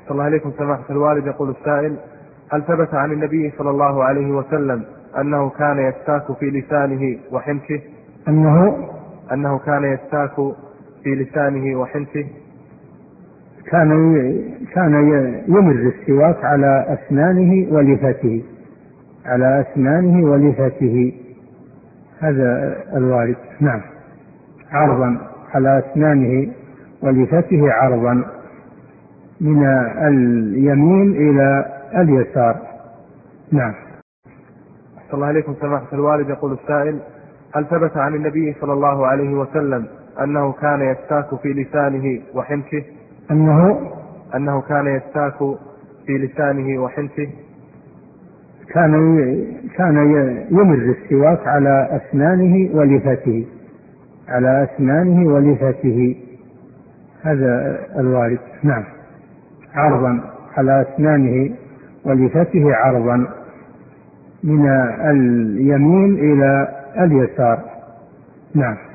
صلى الله عليكم سماحة الوالد. يقول السائل: هل ثبت عن النبي صلى الله عليه وسلم أنه كان يستاك في لسانه وحنكه؟ أنه كان يستاك في لسانه وحنكه. كان يمر السواك على أسنانه ولثته، هذا الوارد. نعم، عرضا على أسنانه ولثته، عرضا من اليمين إلى اليسار. نعم. صلى الله عليكم سماحة الوالد. يقول السائل: هل ثبت عن النبي صلى الله عليه وسلم أنه كان يستاك في لسانه وحنكه؟ أنه كان يستاك في لسانه وحنكه. كان يمر السواك على أسنانه ولثته، هذا الوارد. نعم، عرضا على أسنانه ولثته، عرضا من اليمين إلى اليسار. نعم.